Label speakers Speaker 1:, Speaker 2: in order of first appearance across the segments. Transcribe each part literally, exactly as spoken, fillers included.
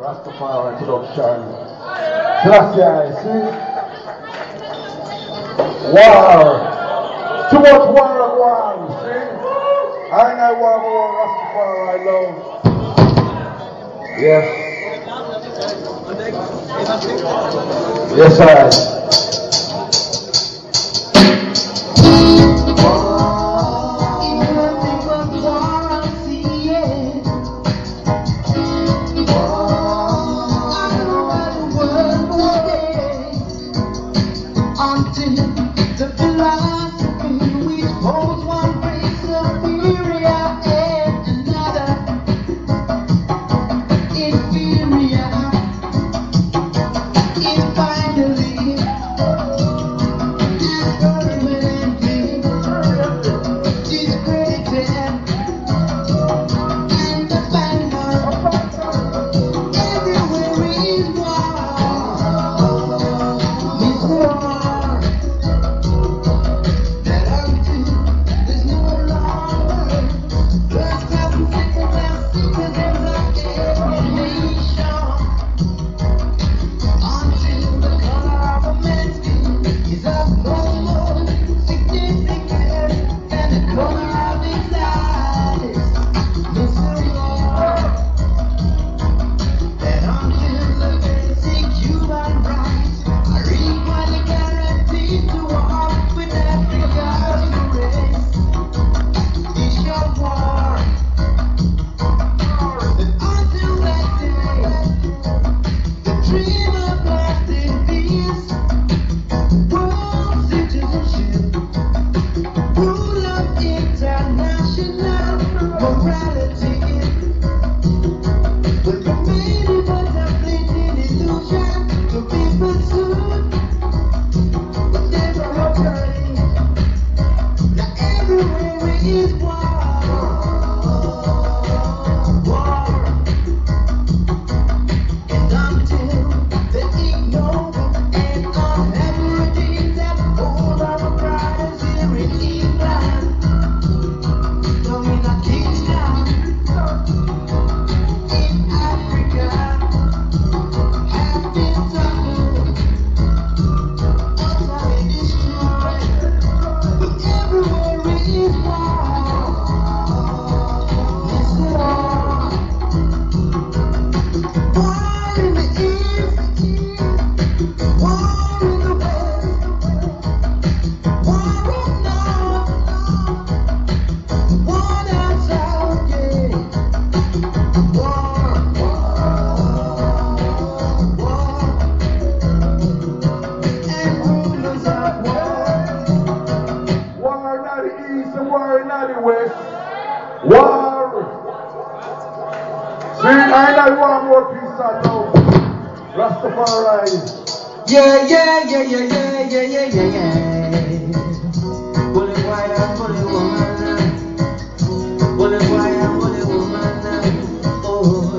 Speaker 1: Rastafari production. Selassie, see? War. Too much war and war, see? I ain't I war, war, Rastafari, I love. Yes. Yes, I.
Speaker 2: Yeah, yeah, yeah, yeah, yeah, yeah, yeah, yeah, yeah. Bully boy and bully woman, bully boy and bully woman. Oh,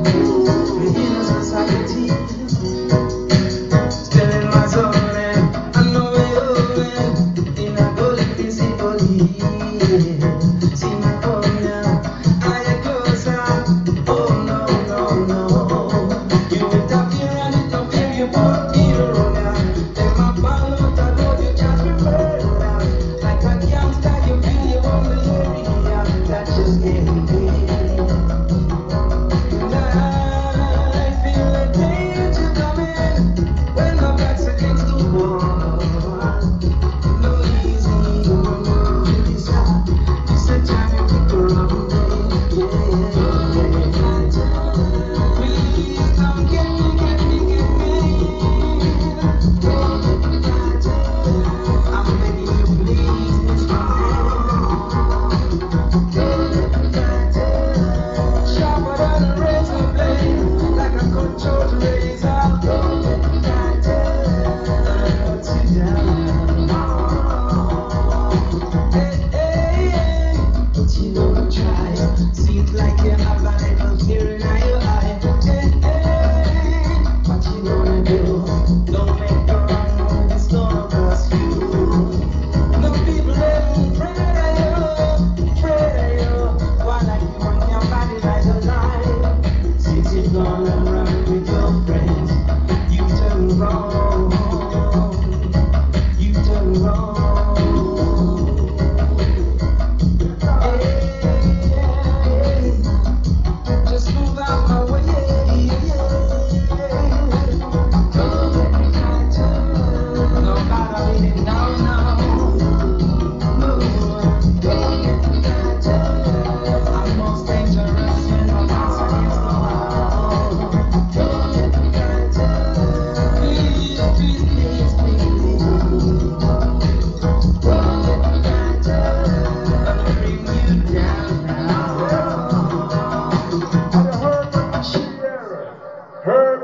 Speaker 2: the inner society, spilling my soul and I know it in a golden busy body. See me come now, I get closer. Oh no, no, no, you will tap here and it don't feel you put me. Like a youngster, you feel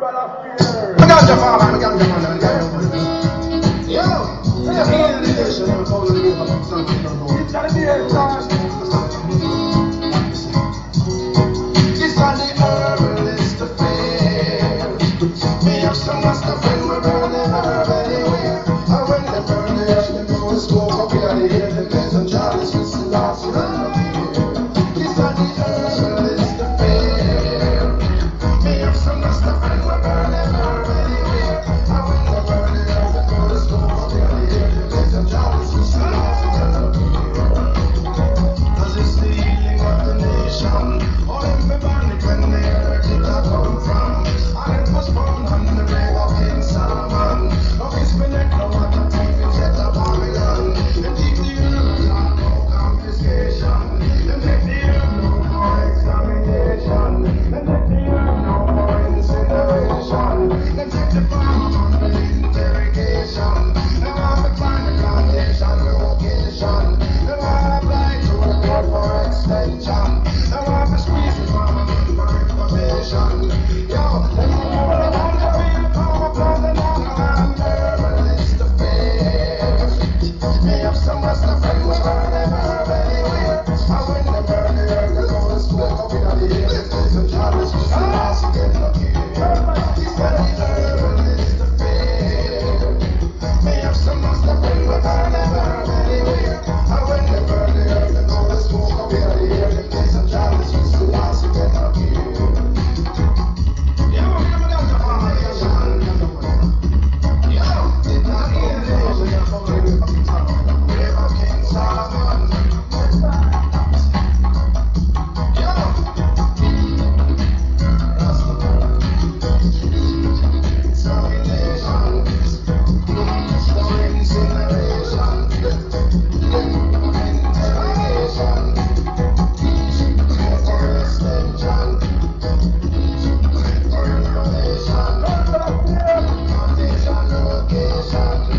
Speaker 1: herbal affairs.
Speaker 3: We got your father, we got your mother, we got your mother. Yo, yeah, me and the nation, I'm calling you about something you don't know.
Speaker 1: It's gonna be a time.
Speaker 3: This on the herbalist affair. Me have some master friend, we burn them herb anywhere. And when they burn the earth, they know it's smoke up here, they hear the place and Charles with the last one. This on the herbalist affair. Me have some master friend, we burn them herb anywhere. And when they burn the earth, they know it's smoke up here, they hear the place and Charles with the last one. Cause it's the healing of the nation. All in the bandit when they heard it I come from. And it was found on the grave of King Solomon. Of his neck no water thief in set of Babylon. They dig the earth without no confiscation. They make the earth no for examination. They take the earth no for incineration. They take the farm on the interrogation. They want to find the plantation location. They want to apply to the court for extension. They want to squeeze the farm for information. Yo, they want to be a power for the long and herbalist affairs. Me have some master friend, we burn them herb anywhere. And when they burn the herb, they go to smoke up in the air. There's a Charles with the last get lucky. He's got the herbalist affair. Me have some master friend, we burn them herb anywhere. And when they burn the herb, they go to smoke up in the air. There's a Charles with the last get lucky. Yo, come down to foundation. Yo, did not hear the nation of the grave of King Solomon. Yo, examination, for incineration, interrogation, for extension, for information, plantation location.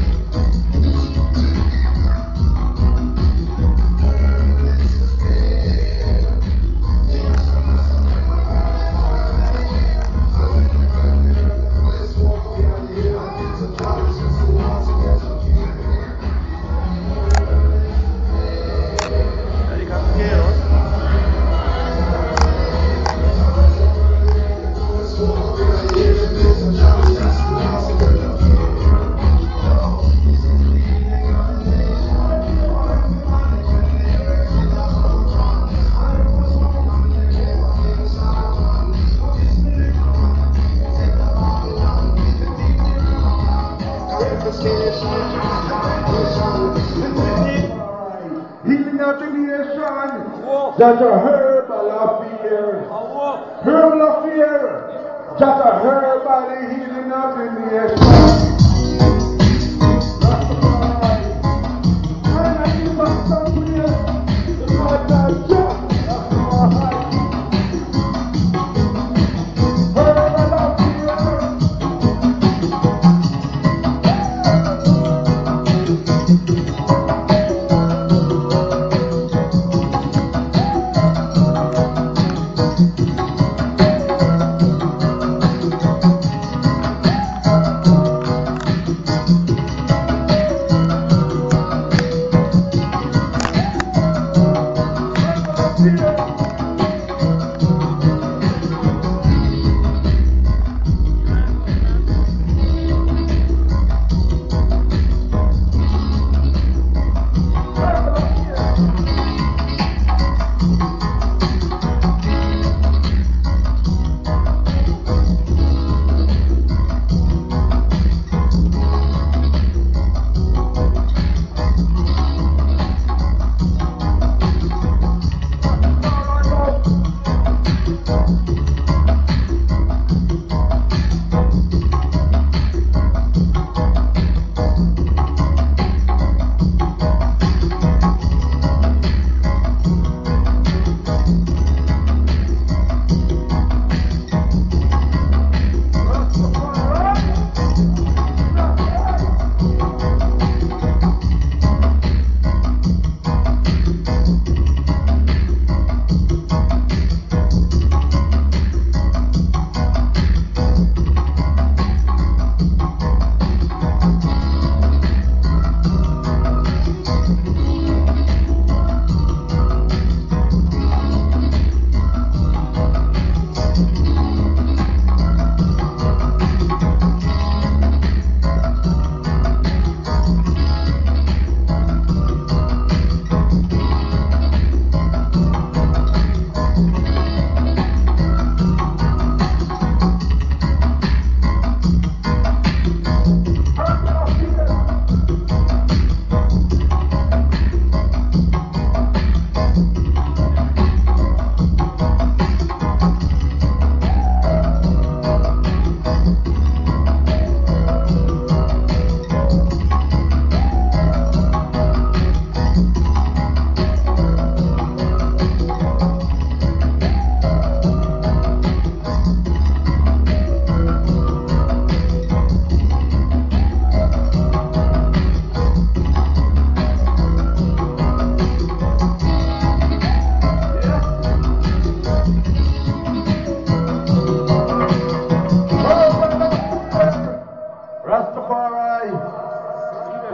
Speaker 1: Healing of the nation. That's a herbal affair. Herbal affair. That's a herbal healing of the nation.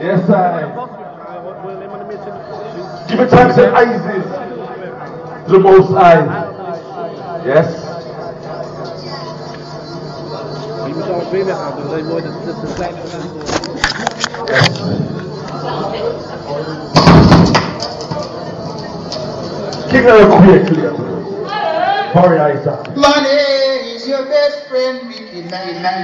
Speaker 1: Yes, I. Give it time, say Isis. The most high. Yes. King of the quickly. Hurry, Isaac.
Speaker 3: Money is your best friend, Mickey Man.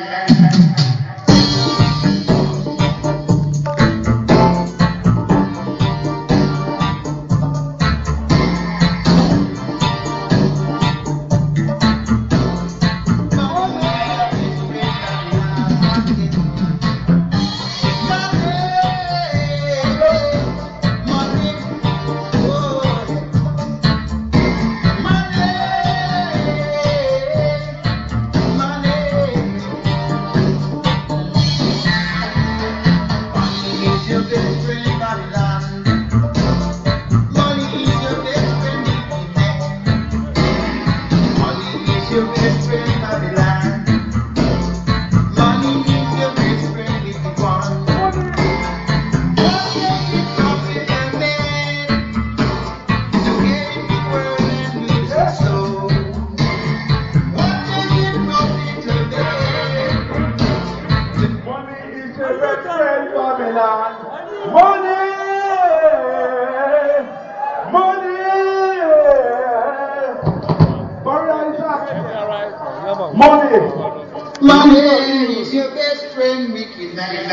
Speaker 3: Money is your best friend, Mickey Man.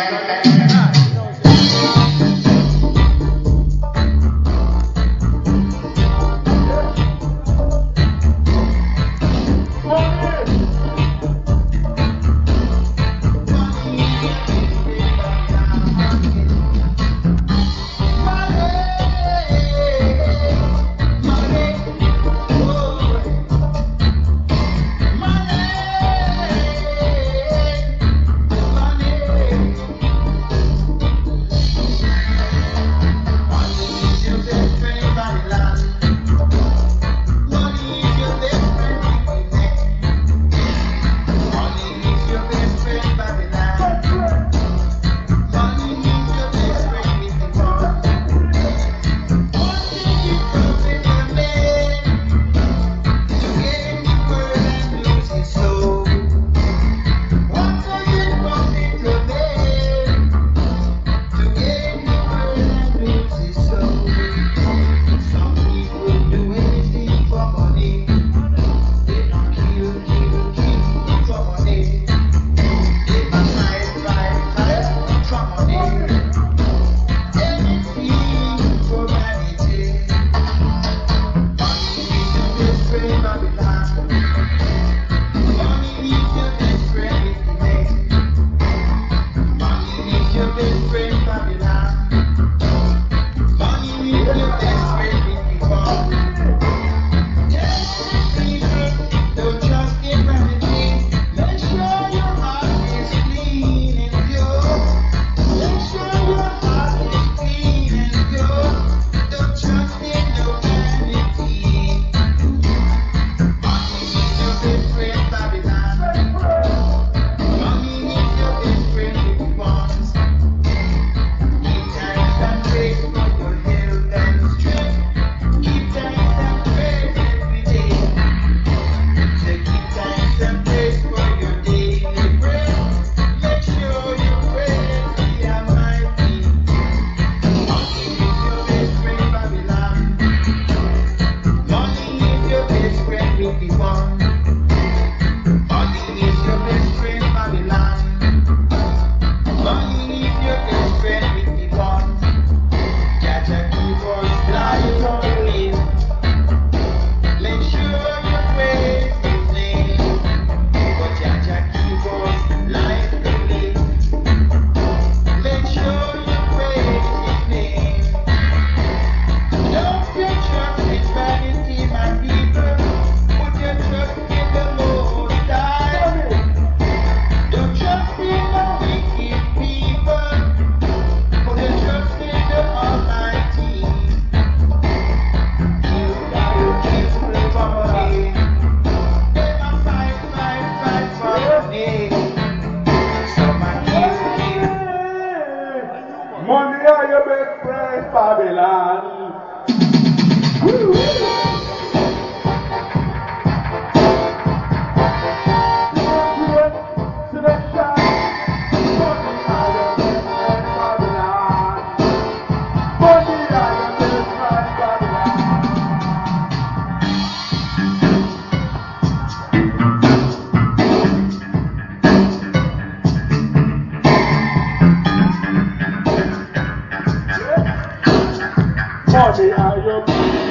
Speaker 1: friend Babylon. Woo! Money, are you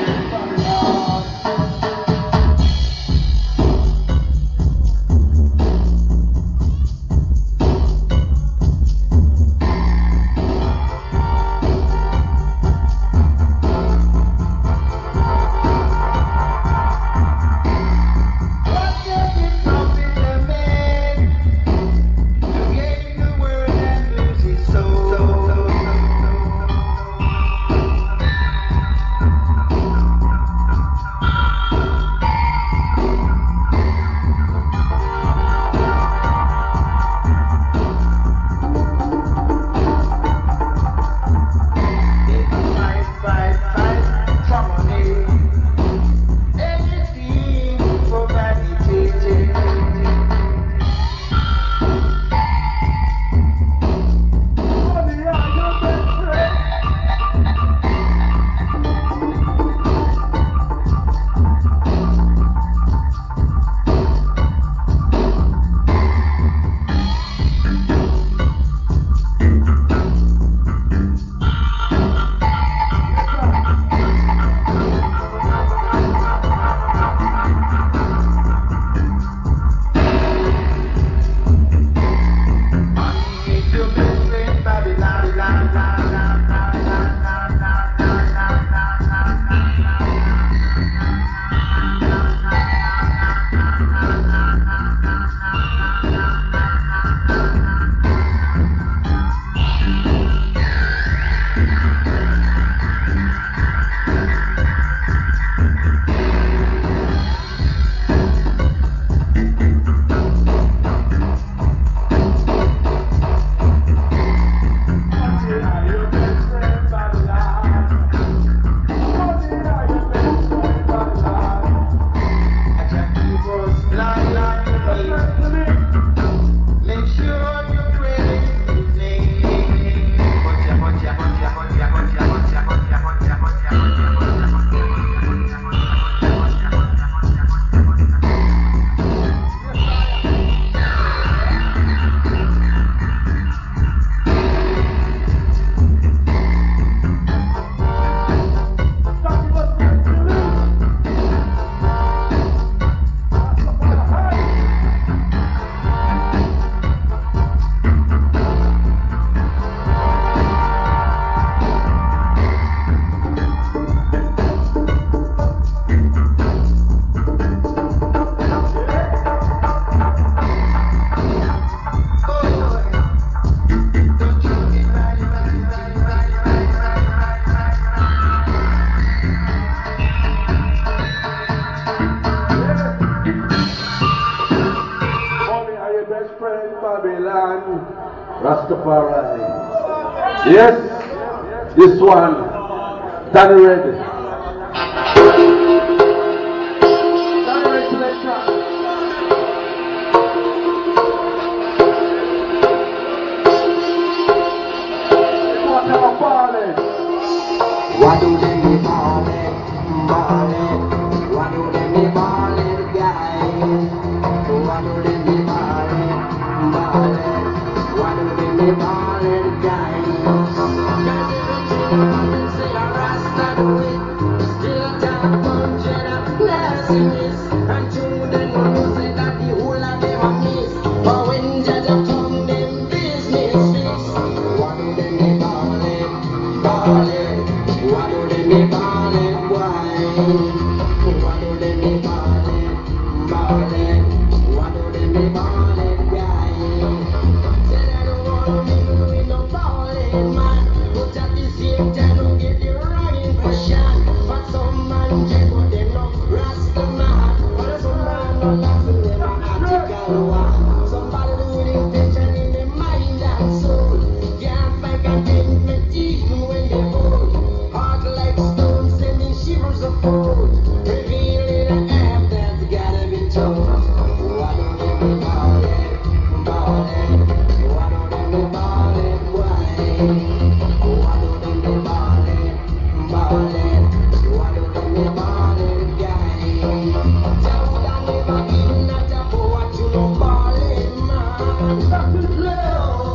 Speaker 1: Rastafari. Yes, this one, Danny Red. Danny Red selection. What never falling?
Speaker 2: Why do they be ballin', ballin'? Why do they be ballin', guys? Why do they be ballin', ballin'? Why do they be ballin', guys? Say a Rasta do it, still a talk bunch and a blasphemous. And true them know say that the whole of them a miss. But when Jaja come, them business fix. Why do they be ballin', ballin'? Why do they be ballin', why? Why do they be ballin', ballin'? Why do they be ballin', guys? Say they don't wanna mingle with no ballin' man, but at the same time don't get the wrong impression. But some man check what them know, Rasta man. But some man not laughing them an article one. Somebody do the intention in their mind and soul. Can't find content even when they old.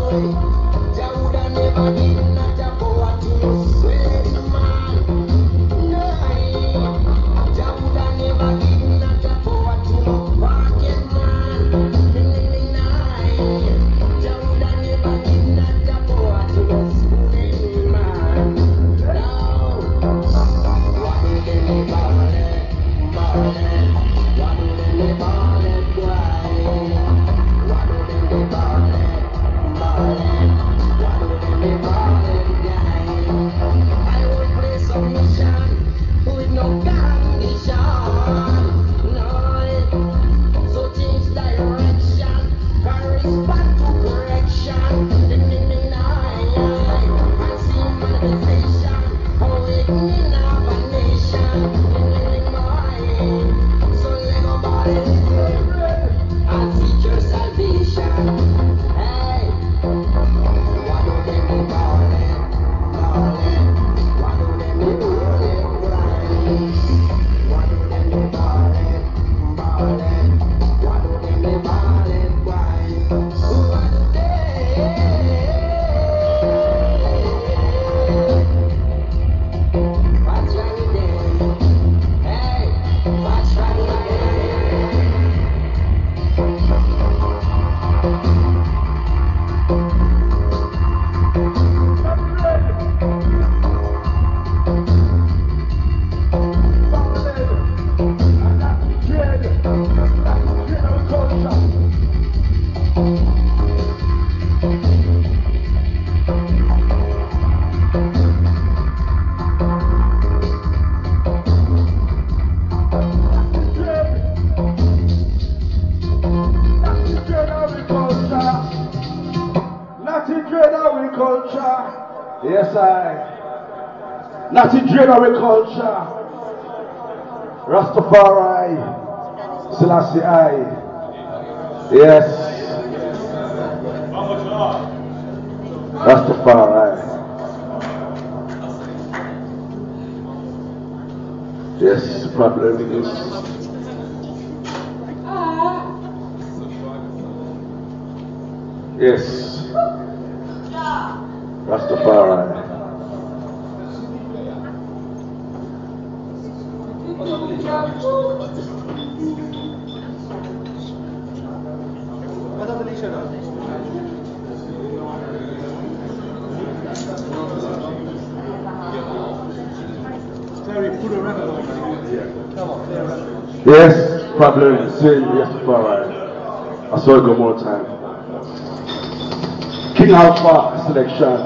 Speaker 1: Yes, I. Not in general culture. Rastafari. Selassie I. Yes. Rastafari. Yes, the problem is. Yes. Rastafari. Yes, problem. Say Rastafari. I saw it go more time. King Alpha selection.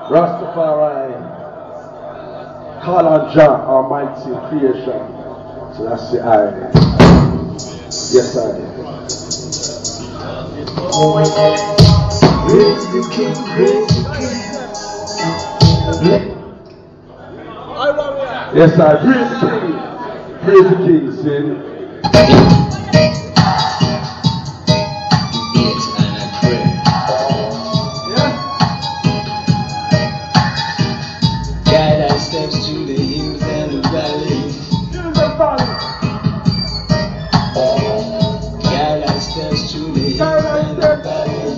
Speaker 1: Rastafari, call on Jah Almighty creation. So that's the I. Yes, I.
Speaker 2: Praise the King, praise the King.
Speaker 1: Yes, I. Praise the King. Praise the King, sin.
Speaker 2: Steps to the hills and the valleys. Guide our steps to the hills and the valleys.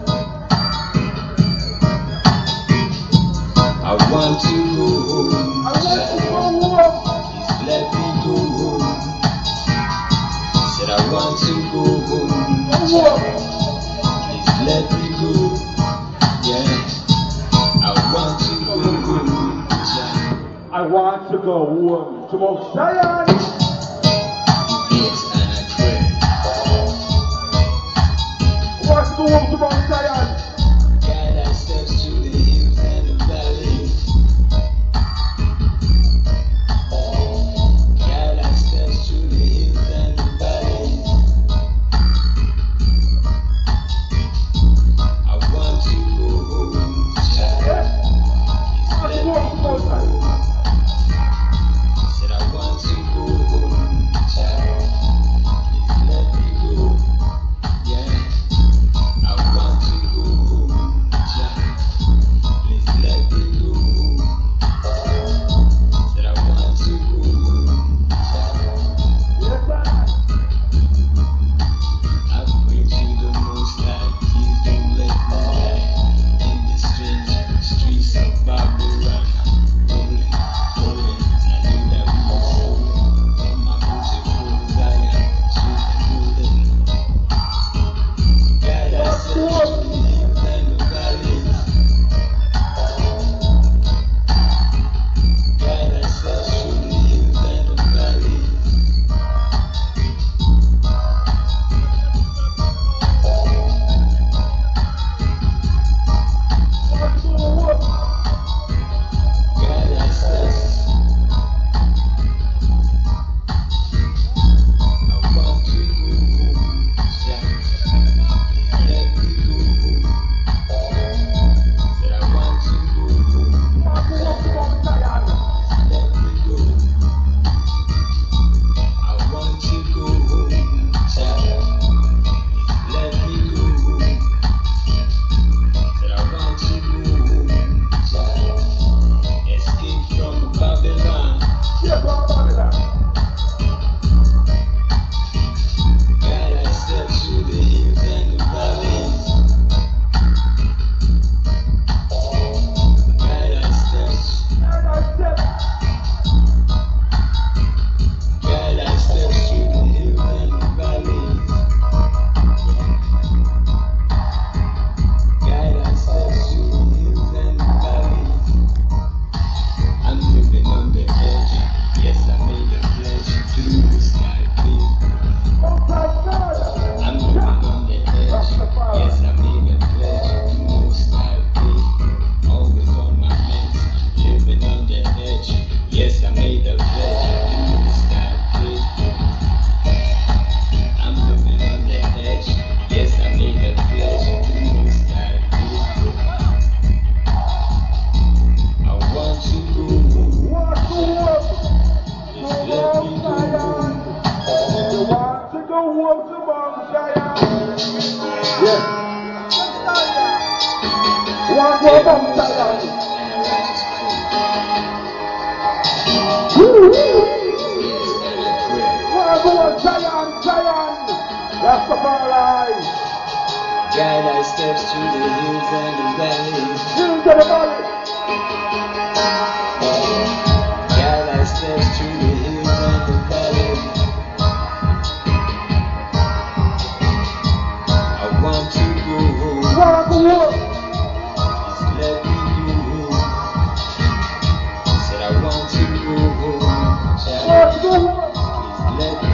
Speaker 2: I want to go home. Please let me go home. Said I want to go home. Please let me go. Yeah. I want to go home.
Speaker 1: I want to go home to Mount Zion.
Speaker 2: Yes, and I pray.
Speaker 1: I want to go home to Mount Zion.
Speaker 2: Guide our steps to the hills and the valleys. Guide our steps to the hills and the valleys. I want to go home, child. Please let me go home. Said I want to go home, child. Please let me go. Yeah, I want to go home, child. Please let me go. Said I want to go home, child. I pray to the Most High, please don't let me die in the strange streets of Babylon. Rolling, rolling, I knew that we were soaring in my beautiful Zion, sweet and golden. Guide us to the hills and the valleys. Guide us to the hills and the valleys. Guide us us. I want to go home, child. Please let me go home. Said I want to go home. Let me go. I want to go home, child. Please let me go home. Said I want to go home, child. Escape from Babylon. Guide our steps to the hills and the valleys. Guide our steps. Guide our steps to the hills and the valleys. Guide our steps to the hills and the valleys. I'm living on the edge. Yes, I made a pledge to the sky, please. I'm living on the edge. Yes, I made a pledge to Most High, please. Always on my meds, living on the edge. Yes, I made a pledge to the sky, please. I'm living on the edge. Yes, I made a pledge to Most High, please. I want to go home. Please let me go home.
Speaker 1: You want to go home to Mount Zion. Yes. You want to go Mount Zion. Woo! You want to go Zion, Zion. Rastafari.
Speaker 2: Guide our steps to the hills and the valleys.
Speaker 1: Hills of the valley.
Speaker 2: Guide our steps to the hills and the valleys. I want to go home.
Speaker 1: You want to go home.
Speaker 2: Please let me go home. Said I want to go home.
Speaker 1: You want to go home.
Speaker 2: Please let me.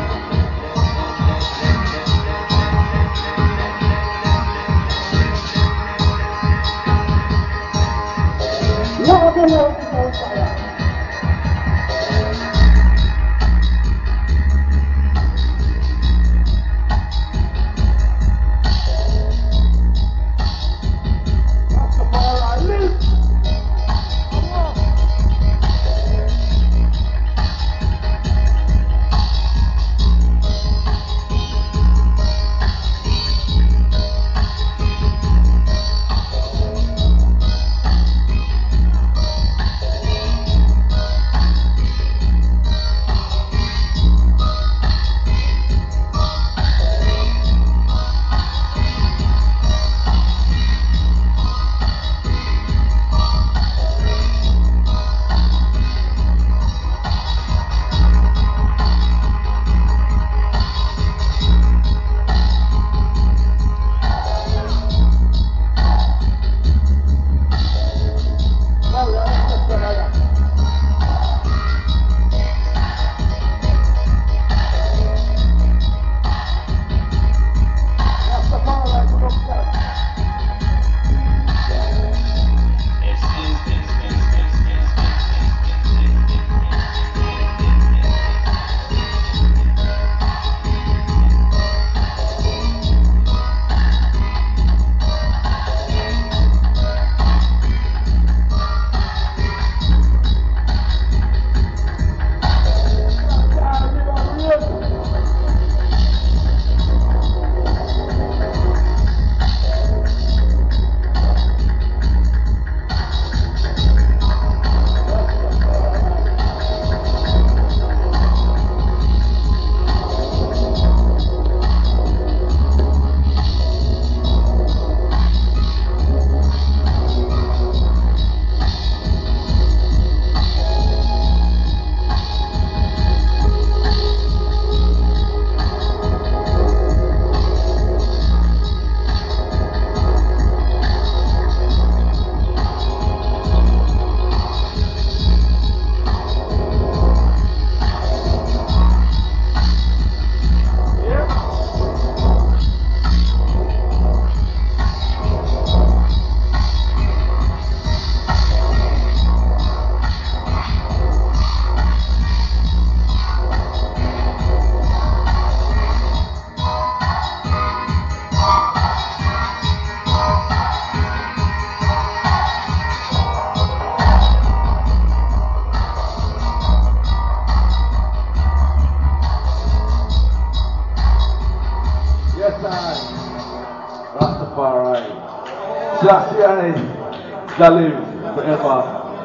Speaker 1: Selassie shall live forever.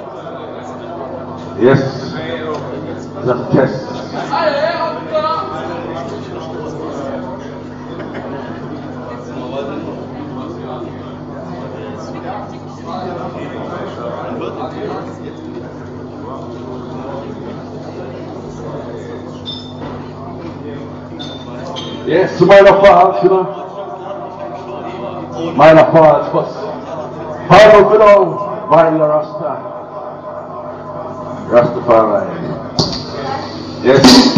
Speaker 1: Yes, the test. Yes, minor faults, you know. Minor faults, but how below by the Rasta. Rastafari. Yes.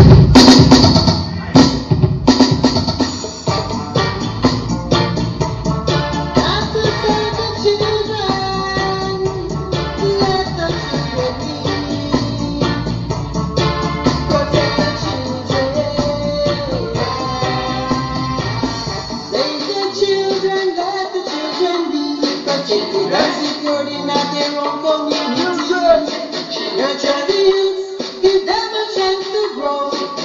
Speaker 2: Nurture the youth, give them a chance to grow.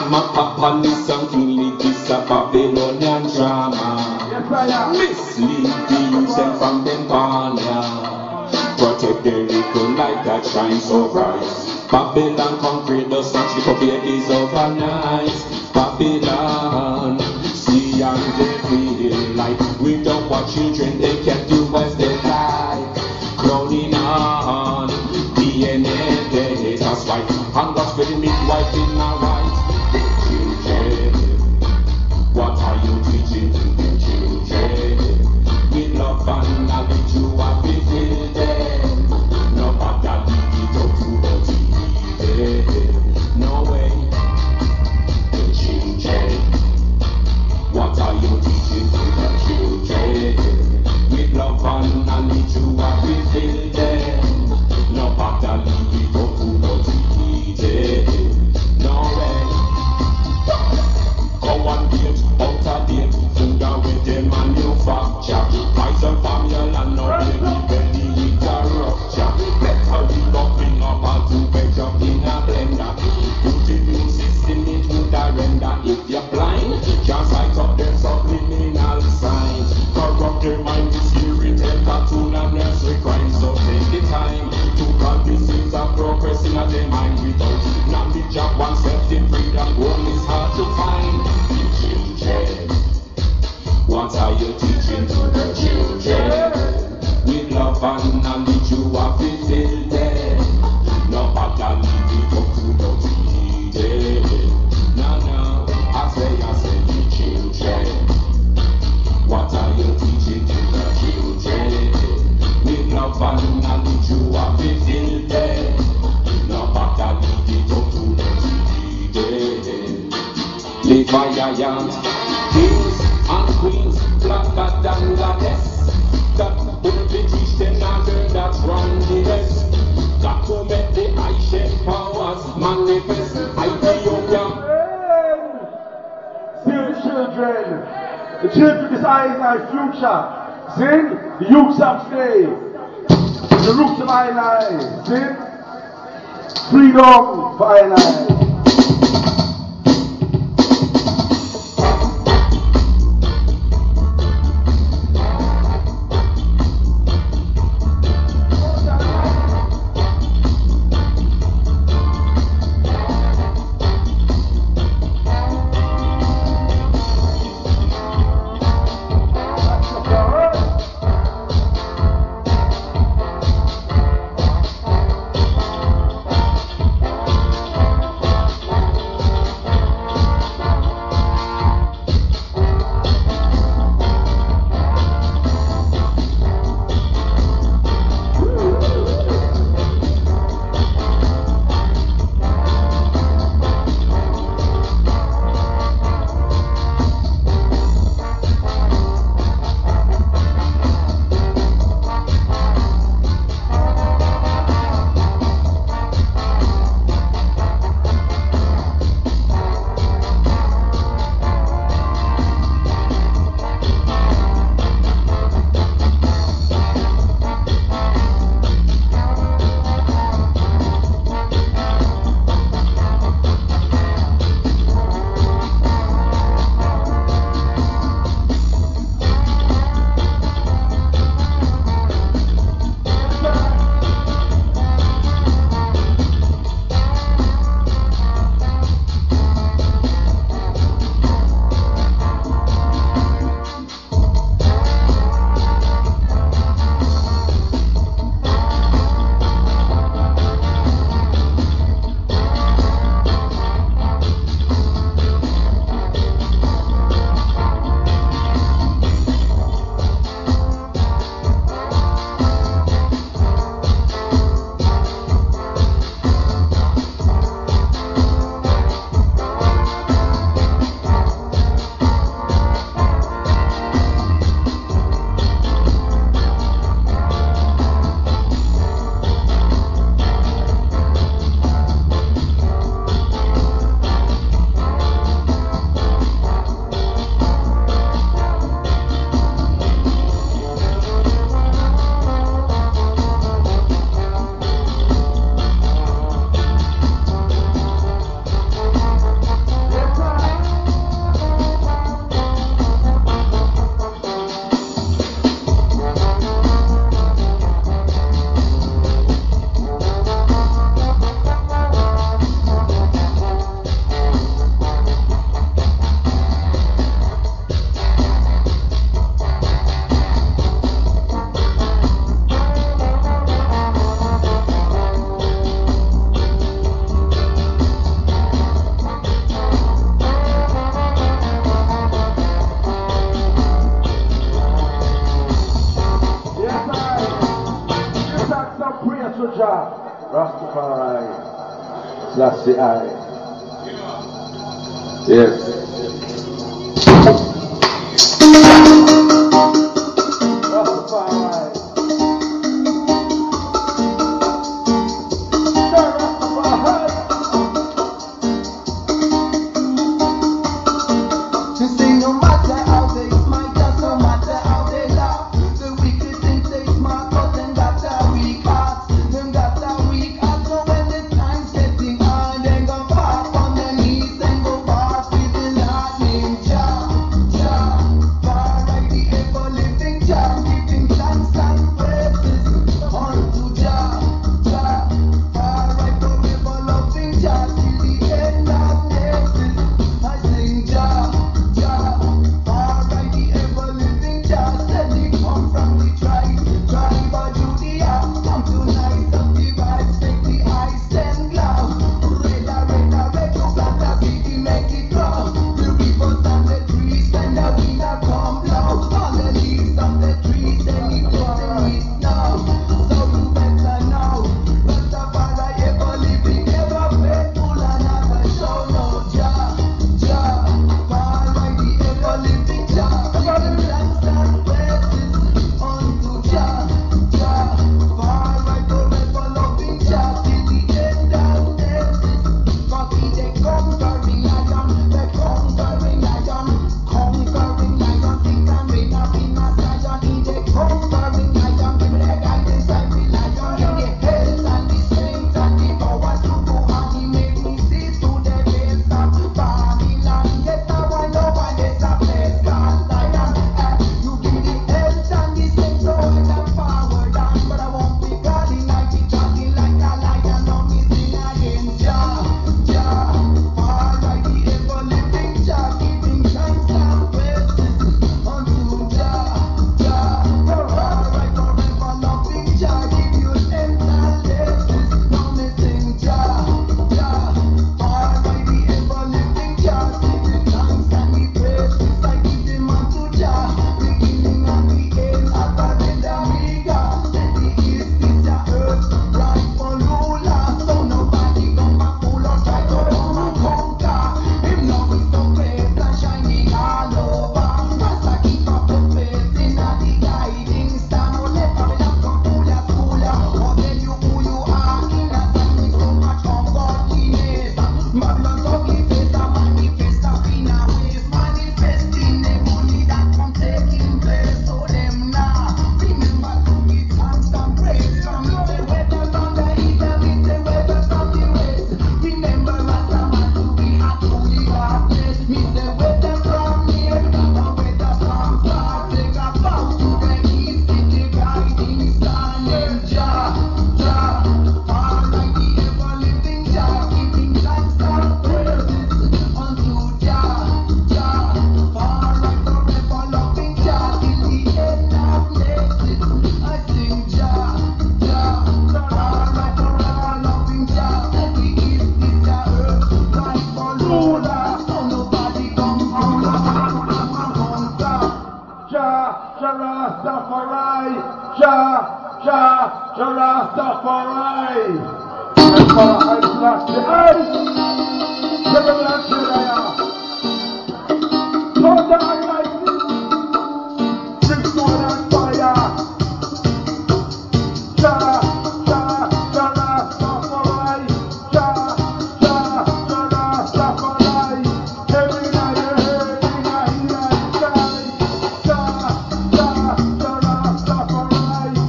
Speaker 4: Mama, Papa, listen, cleanly, this a Babylonian drama. Mislead the youth and from them born, yeah. Protect the little light that shines so bright. Babylon concrete does not sleep up babies overnight. Babylon, see and they feel like we don't want children, they can do as they like. Crowning on D N A days, that's right. And God's for the midwife in our right. Children, what are you teaching to the children? With love and knowledge you have been them. No matter leave it up to the T V. No way. The children, what are you teaching to the children? With love and knowledge you have been them. No matter leave it up to the T V. No way. Go and date, out of date, food with them manufacture. Price and formula, no baby belly with a rupture. Better we love bring up a two veg up in a blender. Put the new system, it would render. If you're blind, can't sight up their subliminal signs. Corrupt their mind, this spirit, and cartoon and nursery crime. So take the time to practice things and progress in their mind without knowledge of oneself, the freedom goal is hard to find. Children, what are you teaching to the children? With love and knowledge you have fulfilled them. No matter leave it up to the children. No, no, I say, I say the children. What are you teaching to the children? With love and knowledge you have fulfilled them. No matter leave it up to the children. Live by a yard, kings and queens, blacker than goddess. That would be teach them now, that's wrong the rest. Got to make the Aisha powers manifest. Ethiopia.
Speaker 1: See the children. The children decide our future. See? The youths of today. The roots of our lives. See? Freedom for our lives. Selassie I. Yes.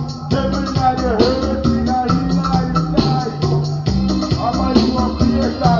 Speaker 1: Creation.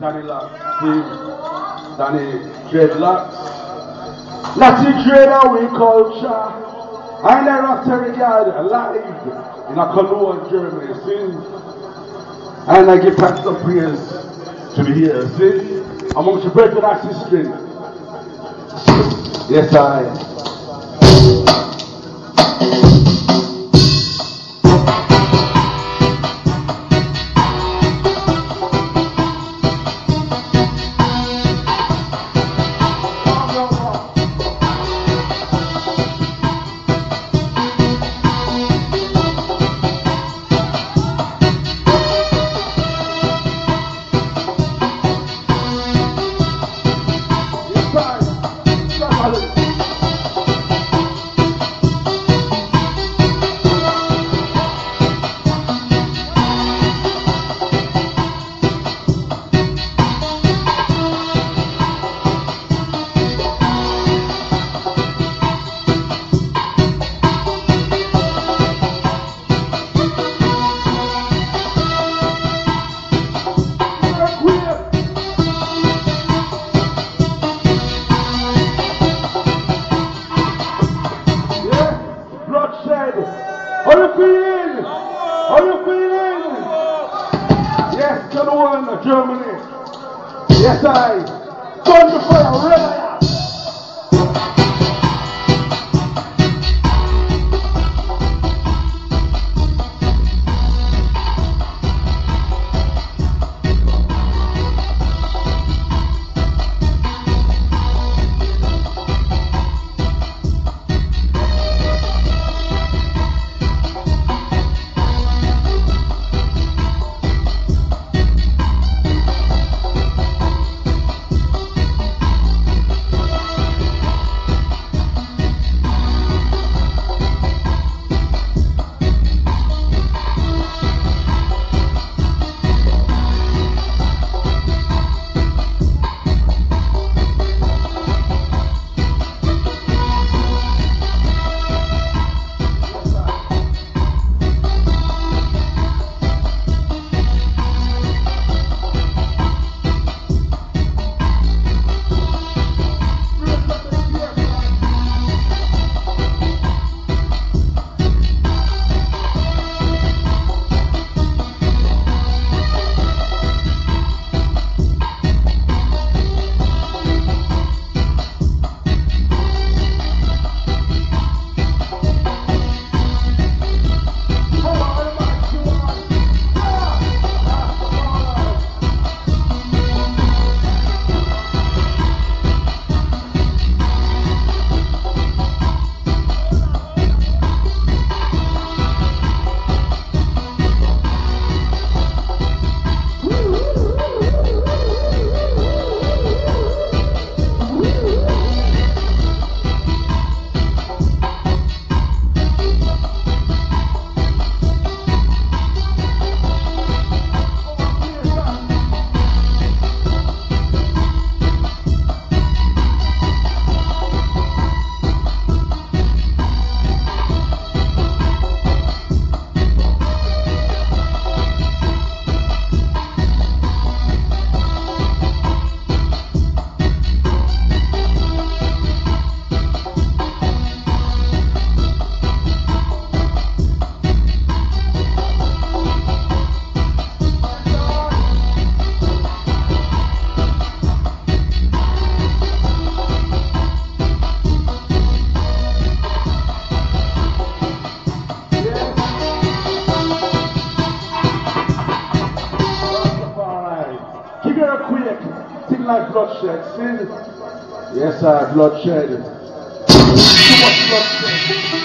Speaker 1: Danny Locks, Steve, Danny Dreadlocks. Natty Dreader we culture. I never tell the yard alive in a Cologne, Germany, see? And I give thanks and praise to the here, see? Amongst the brethren and sisters. Yes, I. Germany. Yes, I. Thunder for a river. Like bloodshed, see? Yes, I bloodshed. Too much bloodshed.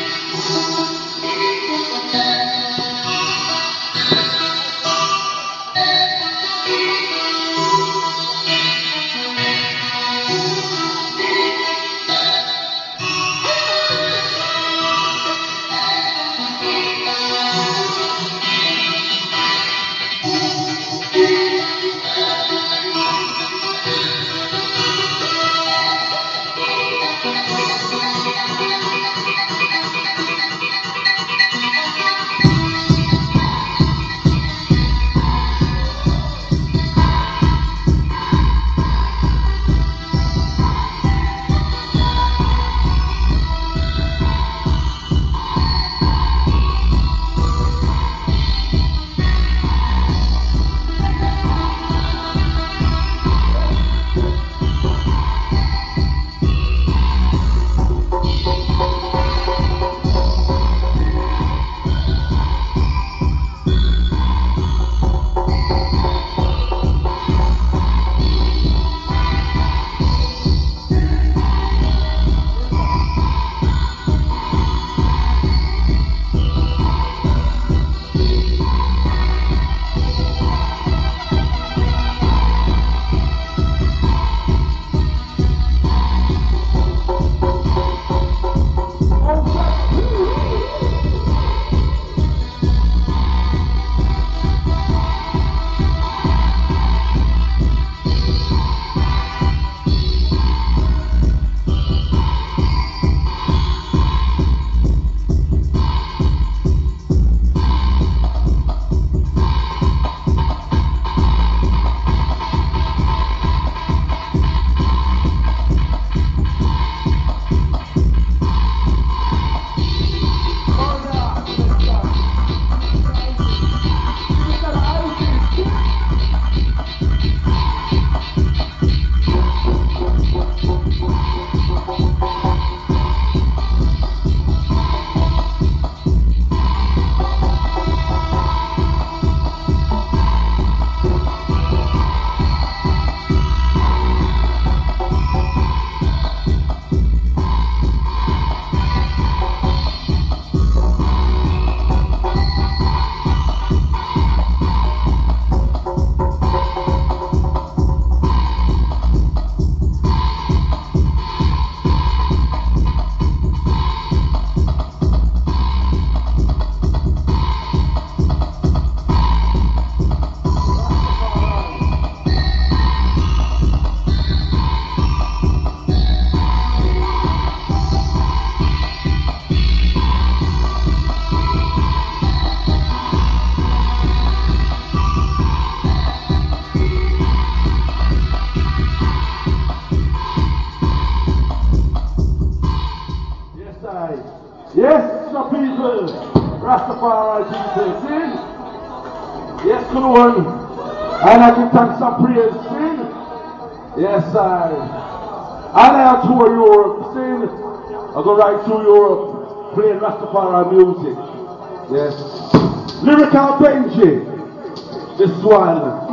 Speaker 1: Rastafari people, see? Yes, good one. And I give thanks and praise, see? Yes, I. And I tour Europe, see? I go right through Europe, playing Rastafari music. Yes. Lyrical Benji. This one.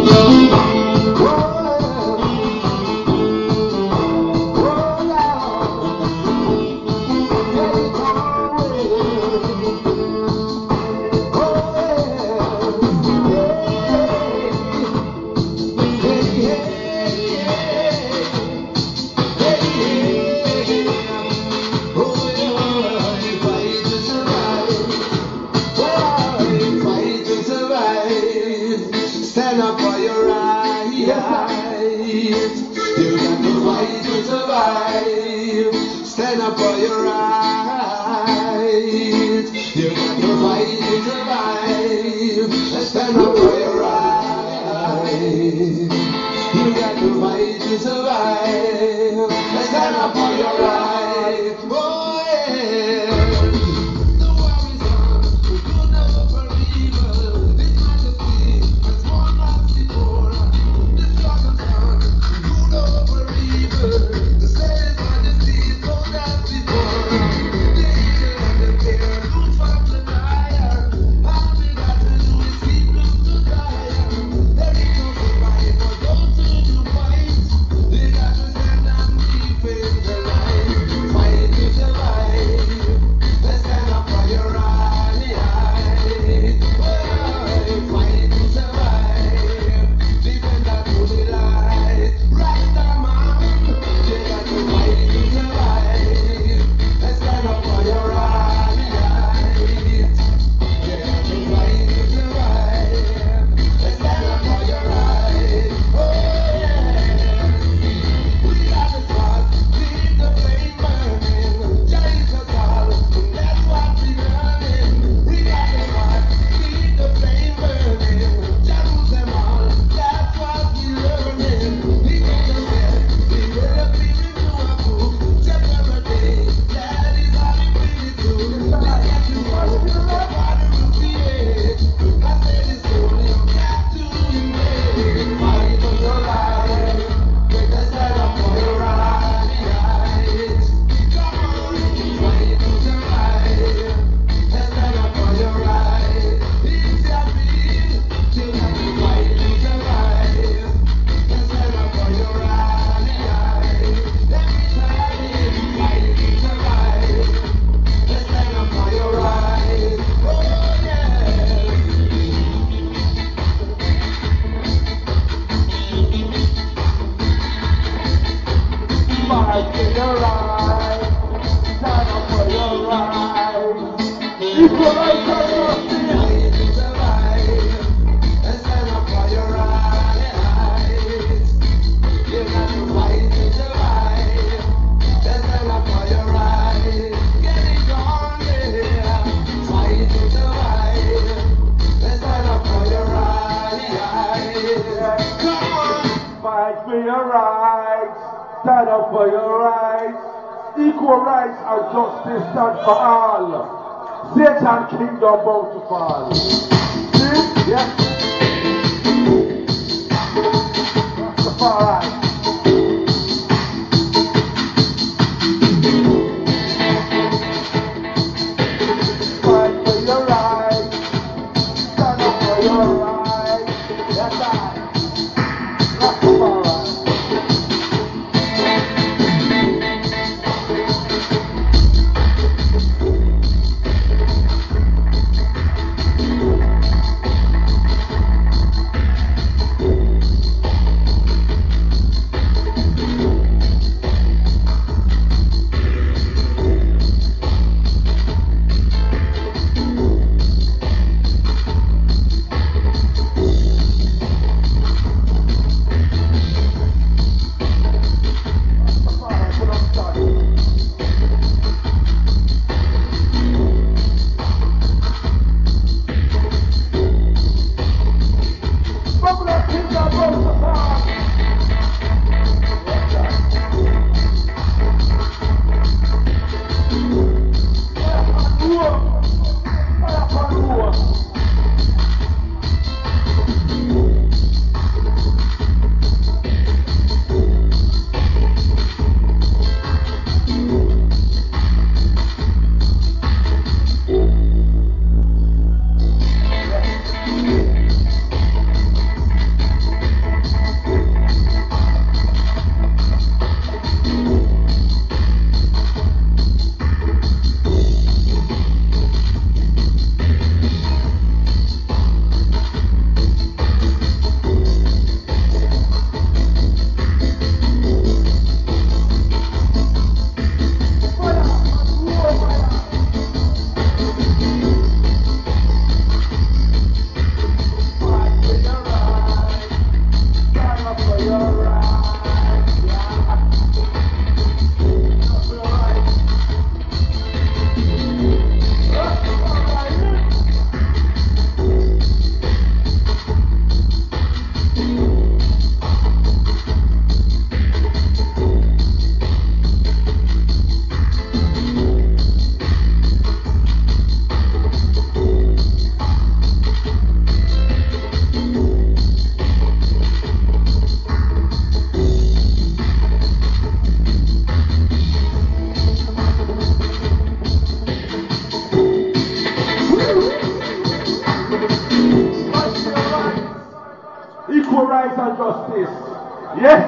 Speaker 2: Stand up for your right. You got to fight to survive. Stand up for your right. You got to fight to survive. Stand up for your right. You got to fight to survive. Stand up for your right. Oh yeah. The war is on. Good over evil. This majesty has won us before. The struggle's on. Good over evil. The slave's majesty is won us before. The evil and the fear lose from the liar. All we got to do is keep looking to Zion. There is no survival for those who do fight. They got to stand and defend the line. Fight to survive. Let's stand up for your right. Fight to survive. Defend that to the light. Rasta man, you got to fight to survive. Let's stand up for your right. You got to fight to survive. Let's stand up for your right. Oh yeah. We got to start, keep the flame burning. Chase us all, that's what we learning. We got to start, keep the flame burning. Jerusalem all, that's what we learning. He told us that we will appear into a book. Separate, that is how we really do. Let's get to work, the water will create. I said it's only you got to invade. Fight for your life. Make us stand up for your right. Come on, fight to survive. Let's stand up for your right. It's your field. You got to fight to survive. Let's stand up for your right. Every time, fight to survive. Let's stand up for your right. Oh yeah.
Speaker 1: Fight for your right. Stand up for your right. Equal rights and justice.
Speaker 2: Fight to survive. Let's stand up for your right. You got to fight to survive. Let's stand up for your right. Get it on, yeah. Fight to survive. Let's stand up for your right. Come on.
Speaker 1: Fight for your rights. Stand up for your rights. Equal rights and justice stand for all. Satan kingdom bound to fall. See? Yes. Rastafari. Fight for your rights. Stand up for your rights. Yes, I. Rastafari.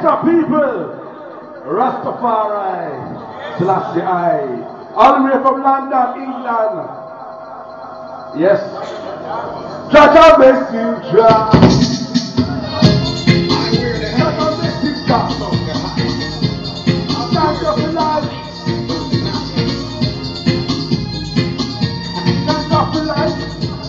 Speaker 1: Ganja people, Rastafari, Selassie I, all the way from London, England. Yes. Jaja makes you dry. Jaja makes you dry. Ganja for life. Ganja for life.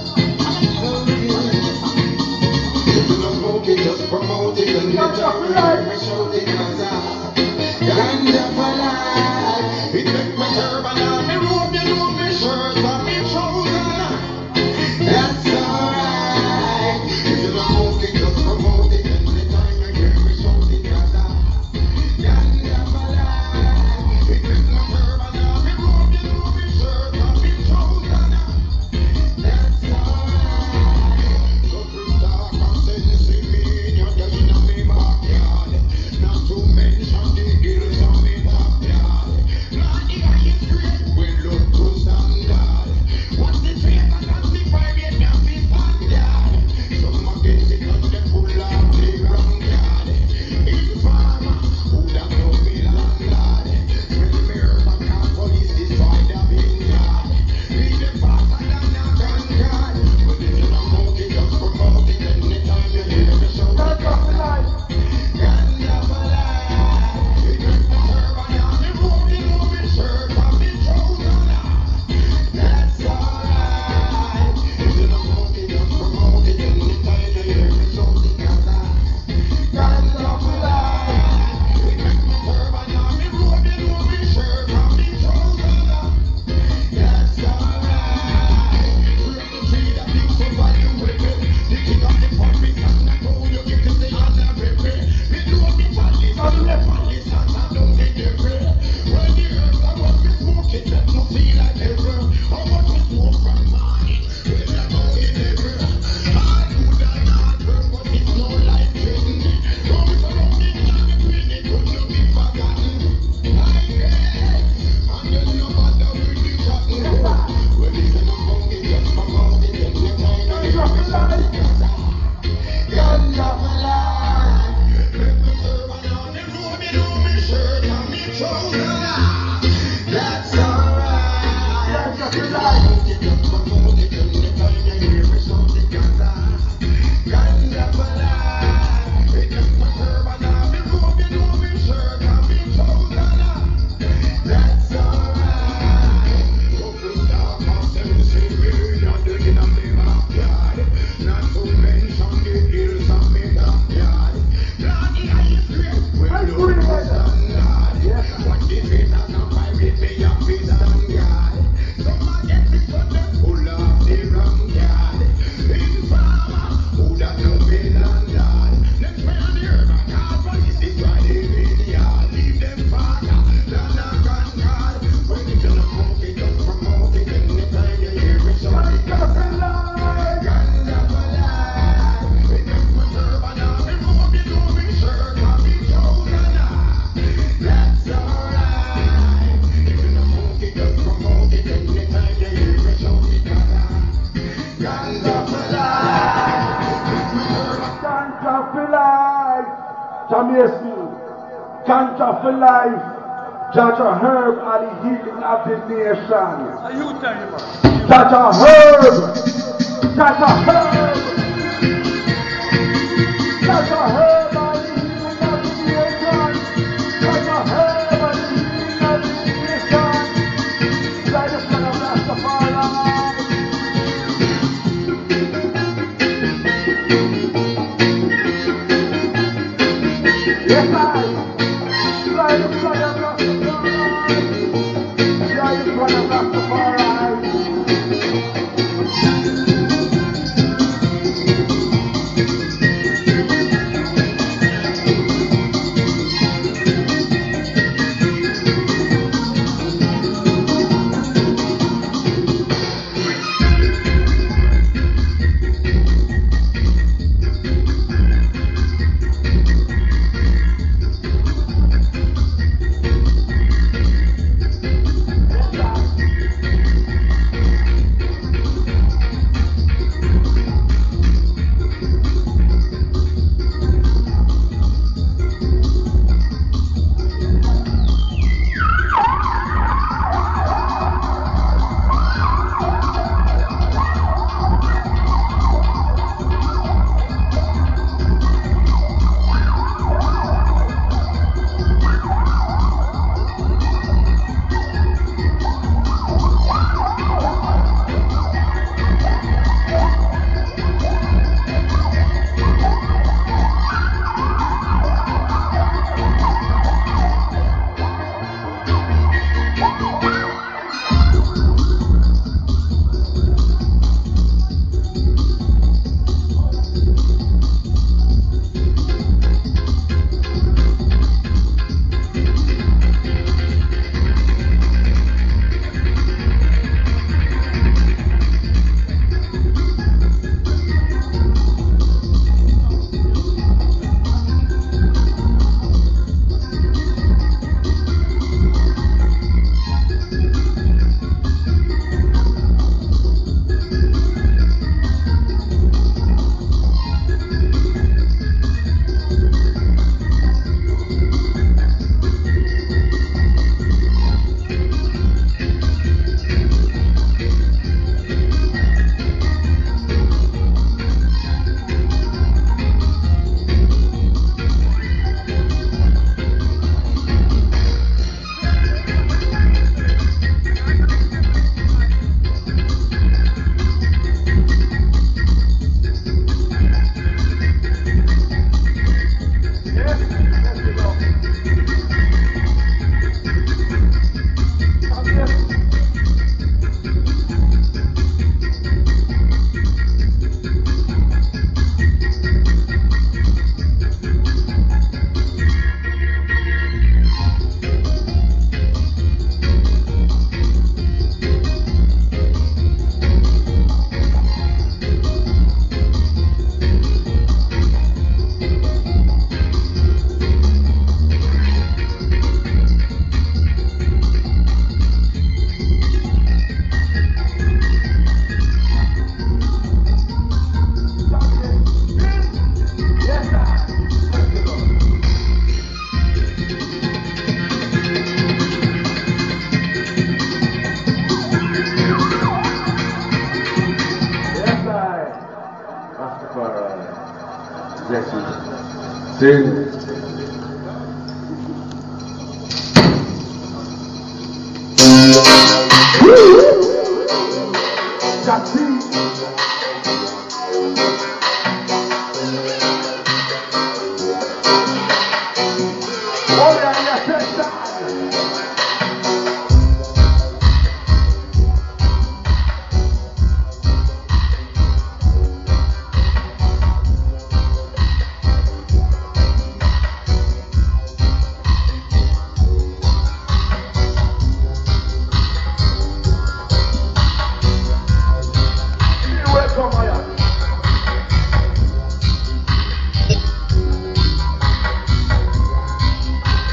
Speaker 3: Just promote it and let your life show the Gaza. Ganja for life. It make my turban on me robe, you know me shirt and me trouser. That's alright. If you don't smoke it, just promote it and the time you hear me show the Gaza. Ganja for life. It make my turban on me robe, you know me shirt and me trouser. That's alright. So free talk and sense in me. Not to mention the hills on the top yard. Not the highest grade, we look to standard. What's the trade and that's the private and the standard? Some against it and they pull out the wrong card. In farmer, who that know me landlord. When the mayor and car police destroy the vineyard. Leave them faster than a gun card. But if you don't smoke it, just promote it. Anytime you hear me shout it, Ganja for life. It make my turban on me robe, you know me shirt and me trouser. That's alright. If you don't smoke it, just promote it. Anytime you hear me shout it, Gaza. Ganja for life. It make my turban on me robe, you know me shirt and me trouser. That's alright. Bring the tree that you so value with it. The king of the public and I told you give to the other baby. Me know me palace and the palace and I don't get every. When the herbs I want me smoke it, let me feel like ever. How much me smoke from mine? When I'm out in every. I do that not burn, but it's no life threatening. Roll it around it and the pin it could not be forgotten. I get and then no matter with the cotton. Well, if you don't smoke it, just promote it and you kind of hear me shout it, Gaza. Ganja for life. Let me turban on me robe, you know me shirt and me trouser. That's alright. Ganja for life. Just promote it and the time you hear me shout it, Gaza. Ganja for life. It make my turban on me robe, you know me shirt and me trouser. That's alright. Couple stop and sense in me, not doing a me backyard. Not to mention the hills on me backyard. Not the highest grade, we look to standard. What the trade and a pirate me up in standard. Some against it but they pull off the wrong card. In farmer, who that know me landlord. Next man on the earth and car police destroy the vineyard. Leave them faster than a gun card. When you don't smoke it, just promote it. Anytime you hear me shout it, Gaza. Ganja for life. It make my turban on me robe, you know me shirt and me trouser. That's alright. If you don't smoke it, just promote it. Anytime you hear me shout it, Gaza. Ganja for life. It's my turban.
Speaker 1: Ganja for life. Jamaican. Ganja for life. Jaja Herb and the healing of the nation. Jaja Herb. Jaja Herb. Jaja Herb and the healing of the nation. Jaja Herb and the healing of the nation. Like the flag of Rastafari. Yes, I. Like the flag of Rastafari. Like the flag of Rastafari. See? That's it. Oh, yeah, yeah, attention.